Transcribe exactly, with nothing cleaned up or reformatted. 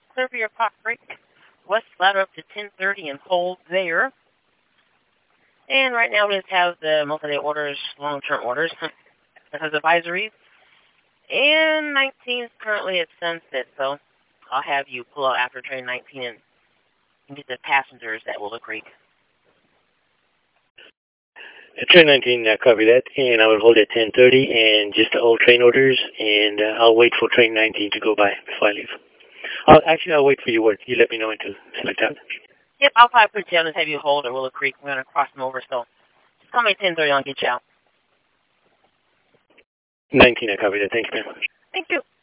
clear for your pot break. West ladder up to ten thirty and hold there. And right now we just have the multi-day orders, long-term orders, because advisories. And nineteen is currently at sunset, so I'll have you pull out after train nineteen and, and get the passengers at Willow Creek. Train nineteen, uh, copy that, and I will hold at ten thirty, and just all train orders, and uh, I'll wait for train nineteen to go by before I leave. I'll, actually, I'll wait for your word. You let me know when to select out. Yep, I'll probably put you on and have you hold at Willow Creek. We're going to cross them over, so just call me at ten thirty, I'll get you out. nineteen, I copy that. Thank you, ma'am. Thank you.